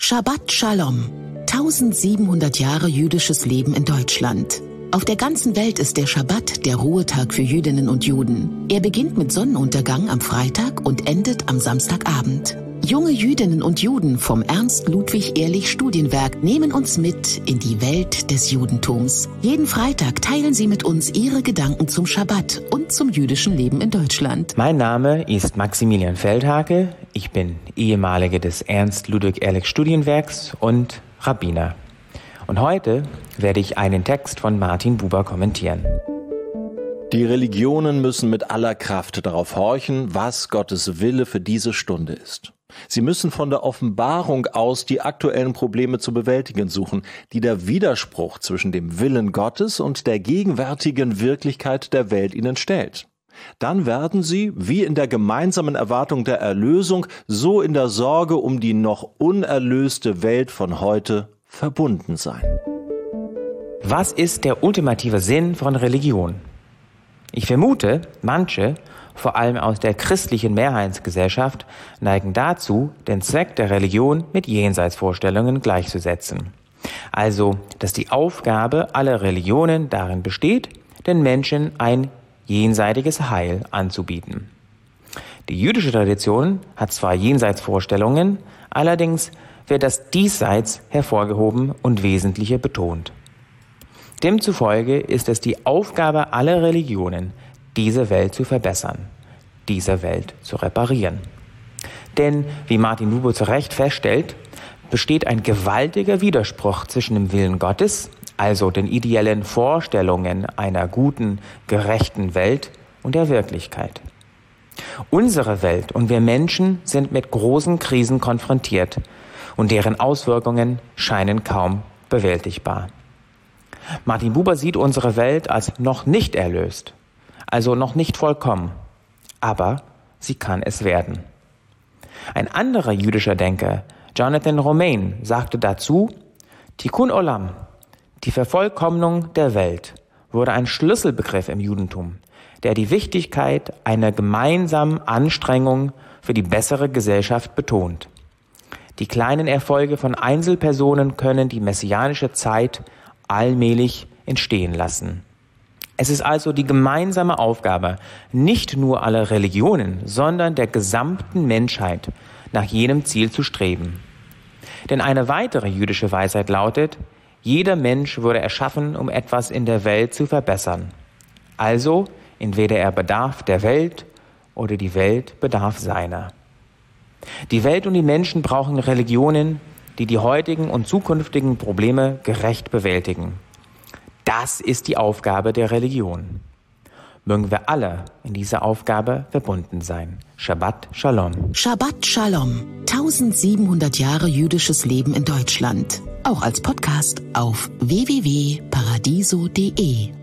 Shabbat Shalom. 1700 Jahre jüdisches Leben in Deutschland. Auf der ganzen Welt ist der Schabbat der Ruhetag für Jüdinnen und Juden. Er beginnt mit Sonnenuntergang am Freitag und endet am Samstagabend. Junge Jüdinnen und Juden vom Ernst-Ludwig-Ehrlich-Studienwerk nehmen uns mit in die Welt des Judentums. Jeden Freitag teilen sie mit uns ihre Gedanken zum Schabbat und zum jüdischen Leben in Deutschland. Mein Name ist Maximilian Feldhake. Ich bin Ehemalige des Ernst-Ludwig-Ehrlich-Studienwerks und Rabbiner. Und heute werde ich einen Text von Martin Buber kommentieren. Die Religionen müssen mit aller Kraft darauf horchen, was Gottes Wille für diese Stunde ist. Sie müssen von der Offenbarung aus die aktuellen Probleme zu bewältigen suchen, die der Widerspruch zwischen dem Willen Gottes und der gegenwärtigen Wirklichkeit der Welt ihnen stellt. Dann werden sie, wie in der gemeinsamen Erwartung der Erlösung, so in der Sorge um die noch unerlöste Welt von heute verbunden sein. Was ist der ultimative Sinn von Religion? Ich vermute, manche, vor allem aus der christlichen Mehrheitsgesellschaft, neigen dazu, den Zweck der Religion mit Jenseitsvorstellungen gleichzusetzen. Also, dass die Aufgabe aller Religionen darin besteht, den Menschen ein jenseitiges Heil anzubieten. Die jüdische Tradition hat zwar Jenseitsvorstellungen, allerdings wird das Diesseits hervorgehoben und Wesentliche betont. Demzufolge ist es die Aufgabe aller Religionen, diese Welt zu verbessern, diese Welt zu reparieren. Denn, wie Martin Buber zu Recht feststellt, besteht ein gewaltiger Widerspruch zwischen dem Willen Gottes, also den ideellen Vorstellungen einer guten, gerechten Welt, und der Wirklichkeit. Unsere Welt und wir Menschen sind mit großen Krisen konfrontiert und deren Auswirkungen scheinen kaum bewältigbar. Martin Buber sieht unsere Welt als noch nicht erlöst, also noch nicht vollkommen, aber sie kann es werden. Ein anderer jüdischer Denker, Jonathan Romain, sagte dazu: Tikkun Olam, die Vervollkommnung der Welt, wurde ein Schlüsselbegriff im Judentum, der die Wichtigkeit einer gemeinsamen Anstrengung für die bessere Gesellschaft betont. Die kleinen Erfolge von Einzelpersonen können die messianische Zeit allmählich entstehen lassen. Es ist also die gemeinsame Aufgabe, nicht nur aller Religionen, sondern der gesamten Menschheit, nach jenem Ziel zu streben. Denn eine weitere jüdische Weisheit lautet: Jeder Mensch wurde erschaffen, um etwas in der Welt zu verbessern. Also, entweder er bedarf der Welt oder die Welt bedarf seiner. Die Welt und die Menschen brauchen Religionen, die die heutigen und zukünftigen Probleme gerecht bewältigen. Das ist die Aufgabe der Religion. Mögen wir alle in dieser Aufgabe verbunden sein. Shabbat Shalom. Shabbat Shalom. 1700 Jahre jüdisches Leben in Deutschland. Auch als Podcast auf www.paradiso.de.